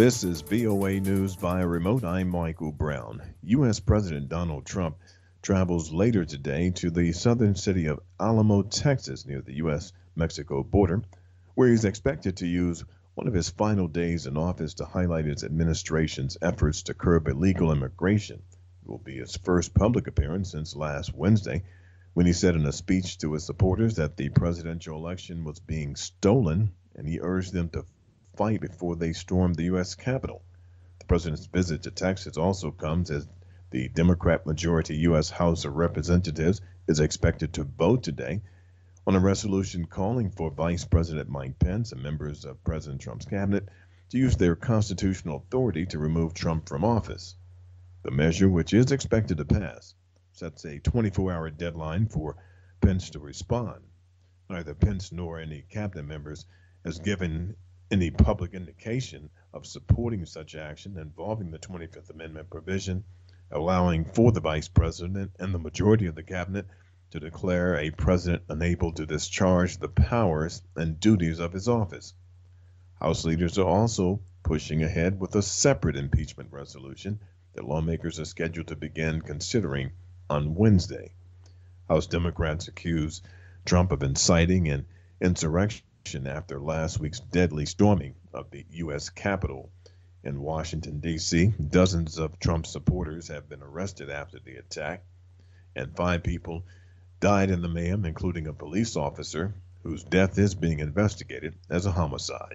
This is VOA News via remote. I'm Michael Brown. U.S. President Donald Trump travels later today to the southern city of Alamo, Texas, near the U.S. Mexico border, where he's expected to use one of his final days in office to highlight his administration's efforts to curb illegal immigration. It will be his first public appearance since last Wednesday, when he said in a speech to his supporters that the presidential election was being stolen, and he urged them to fight before they stormed the U.S. Capitol. The president's visit to Texas also comes as the Democrat majority U.S. House of Representatives is expected to vote today on a resolution calling for Vice President Mike Pence and members of President Trump's cabinet to use their constitutional authority to remove Trump from office. The measure, which is expected to pass, sets a 24-hour deadline for Pence to respond. Neither Pence nor any cabinet members has given any public indication of supporting such action involving the 25th Amendment provision, allowing for the vice president and the majority of the cabinet to declare a president unable to discharge the powers and duties of his office. House leaders are also pushing ahead with a separate impeachment resolution that lawmakers are scheduled to begin considering on Wednesday. House Democrats accuse Trump of inciting an insurrection after last week's deadly storming of the U.S. Capitol in Washington, D.C. Dozens of Trump supporters have been arrested after the attack, and 5 people died in the mayhem, including a police officer whose death is being investigated as a homicide.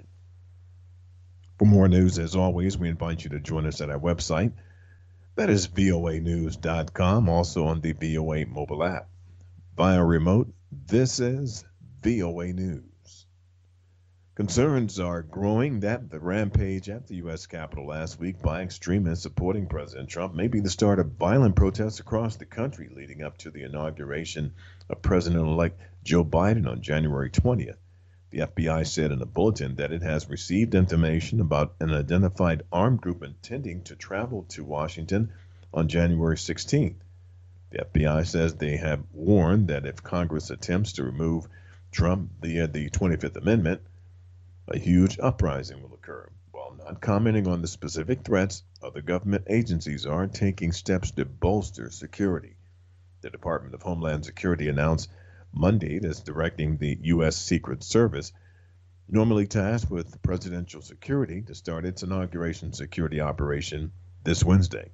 For more news, as always, we invite you to join us at our website. That is voanews.com, also on the VOA mobile app. Via remote, this is VOA News. Concerns are growing that the rampage at the U.S. Capitol last week by extremists supporting President Trump may be the start of violent protests across the country leading up to the inauguration of President-elect Joe Biden on January 20th. The FBI said in a bulletin that it has received information about an identified armed group intending to travel to Washington on January 16th. The FBI says they have warned that if Congress attempts to remove Trump via the 25th Amendment, a huge uprising will occur. While not commenting on the specific threats, other government agencies are taking steps to bolster security. The Department of Homeland Security announced Monday it is directing the U.S. Secret Service, normally tasked with presidential security, to start its inauguration security operation this Wednesday.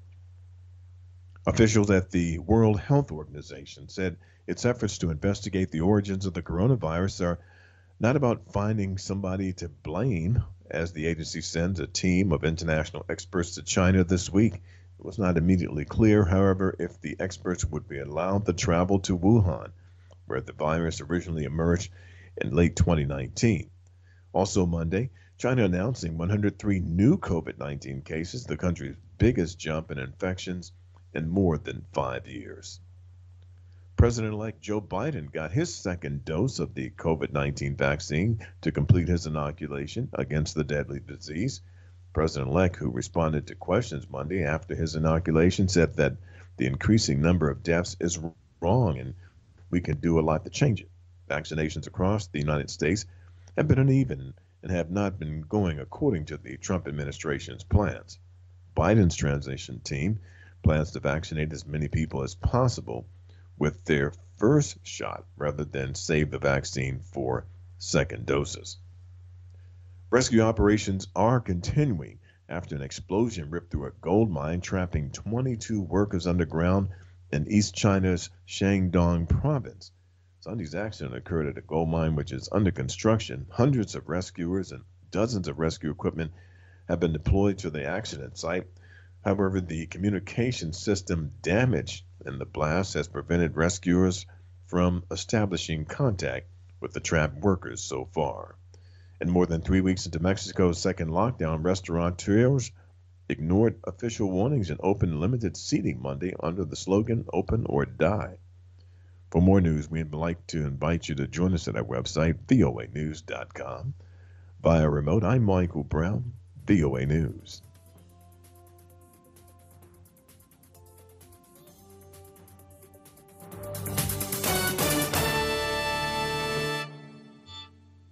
Officials at the World Health Organization said its efforts to investigate the origins of the coronavirus are not about finding somebody to blame, as the agency sends a team of international experts to China this week. It was not immediately clear, however, if the experts would be allowed to travel to Wuhan, where the virus originally emerged in late 2019. Also Monday, China announcing 103 new COVID-19 cases, the country's biggest jump in infections in more than 5 years. President-elect Joe Biden got his second dose of the COVID-19 vaccine to complete his inoculation against the deadly disease. President-elect, who responded to questions Monday after his inoculation, said that the increasing number of deaths is wrong and we can do a lot to change it. Vaccinations across the United States have been uneven and have not been going according to the Trump administration's plans. Biden's transition team plans to vaccinate as many people as possible with their first shot rather than save the vaccine for second doses. Rescue operations are continuing after an explosion ripped through a gold mine, trapping 22 workers underground in East China's Shandong province. Sunday's accident occurred at a gold mine which is under construction. Hundreds of rescuers and dozens of rescue equipment have been deployed to the accident site. However, the communication system damage in the blast has prevented rescuers from establishing contact with the trapped workers so far. And more than 3 weeks into Mexico's second lockdown, restaurateurs ignored official warnings and opened limited seating Monday under the slogan, "Open or Die." For more news, we'd like to invite you to join us at our website, voanews.com. Via remote, I'm Michael Brown, VOA News.